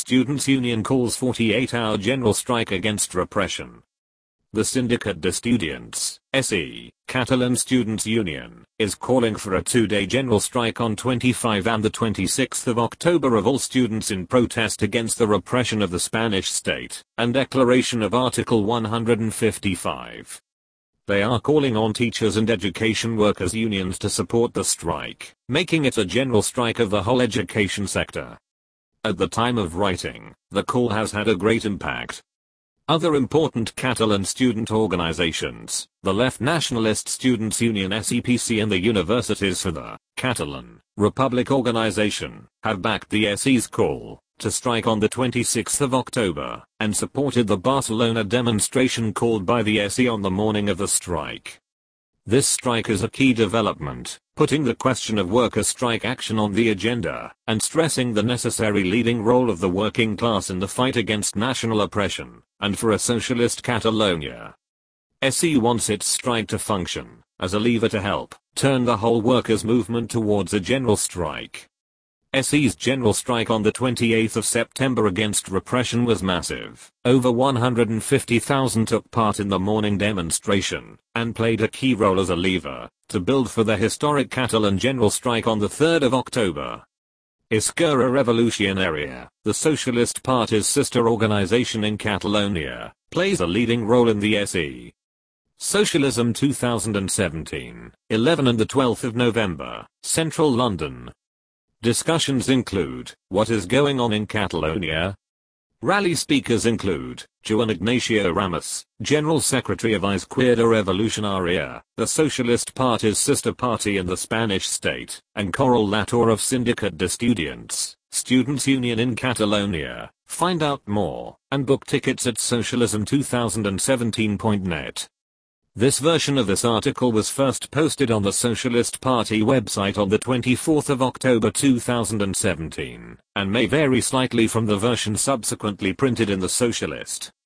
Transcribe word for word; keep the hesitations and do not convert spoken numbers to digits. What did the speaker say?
Students' Union calls forty-eight hour general strike against repression. The Sindicat d'Estudiants, S E, Catalan Students' Union, is calling for a two-day general strike on the twenty-fifth and the twenty-sixth of October of all students in protest against the repression of the Spanish state and declaration of Article one hundred fifty-five. They are calling on teachers and education workers unions to support the strike, making it a general strike of the whole education sector. At the time of writing, the call has had a great impact. Other important Catalan student organizations, the Left Nationalist Students' Union S E P C and the Universities for the Catalan Republic organization, have backed the S E's call to strike on the twenty-sixth of October, and supported the Barcelona demonstration called by the S E on the morning of the strike. This strike is a key development, putting the question of worker strike action on the agenda, and stressing the necessary leading role of the working class in the fight against national oppression, and for a socialist Catalonia. S E wants its strike to function as a lever to help turn the whole workers' movement towards a general strike. S E's general strike on the twenty-eighth of September against repression was massive. Over one hundred fifty thousand took part in the morning demonstration, and played a key role as a lever to build for the historic Catalan general strike on the third of October. Esquerra Revolucionaria, the Socialist Party's sister organization in Catalonia, plays a leading role in the S E. Socialism two thousand seventeen, eleventh and the twelfth of November, Central London. Discussions include, what is going on in Catalonia? Rally speakers include, Joan Ignacio Ramos, General Secretary of Izquierda Revolucionaria, the Socialist Party's sister party in the Spanish state, and Coral Lator of Sindicat d'Estudiants, Students' Union in Catalonia. Find out more, and book tickets at socialism two thousand seventeen dot net. This version of this article was first posted on the Socialist Party website on the twenty-fourth of October two thousand seventeen, and may vary slightly from the version subsequently printed in the Socialist.